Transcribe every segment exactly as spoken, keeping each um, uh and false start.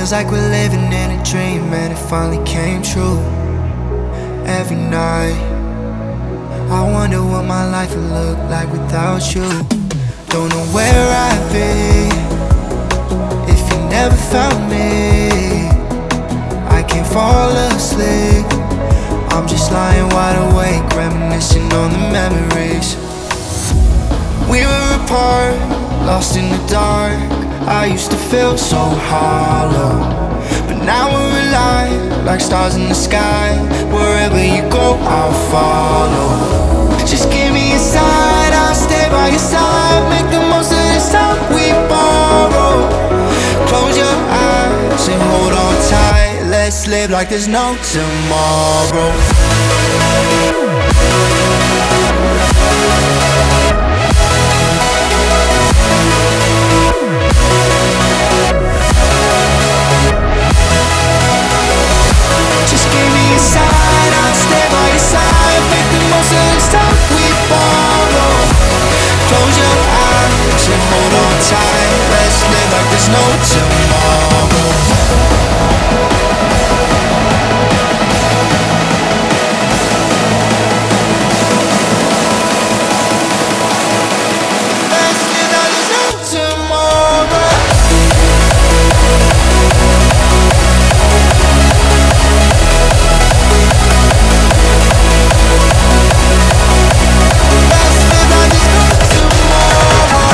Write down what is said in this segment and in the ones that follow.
Feels like we're living in a dream and it finally came true. Every night I wonder what my life would look like without you. Don't know where I'd be if you never found me. I can't fall asleep, I'm just lying wide awake, reminiscing on the memories. We were apart, lost in the dark. I used to feel so hollow, but now we're alive, like stars in the sky. Wherever you go, I'll follow. Just give me a sign, I'll stay by your side. Make the most of this time we borrow. Close your eyes and hold on tight. Let's live like there's no tomorrow. No tomorrow. Let's live like there's no tomorrow. Let's live like there's no tomorrow.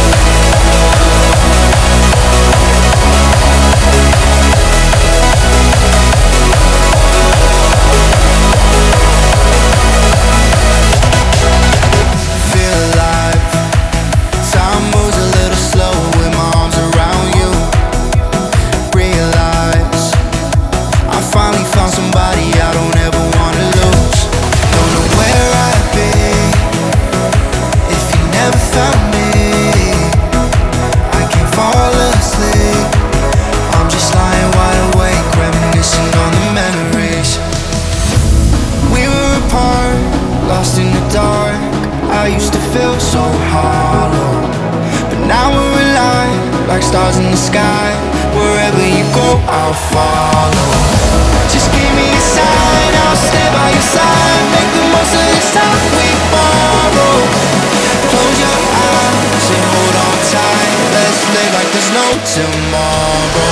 I used to feel so hollow, but now we're alive, like stars in the sky. Wherever you go, I'll follow. Just give me a sign, I'll stay by your side. Make the most of this time we borrow. Close your eyes and hold on tight. Let's live like there's no tomorrow.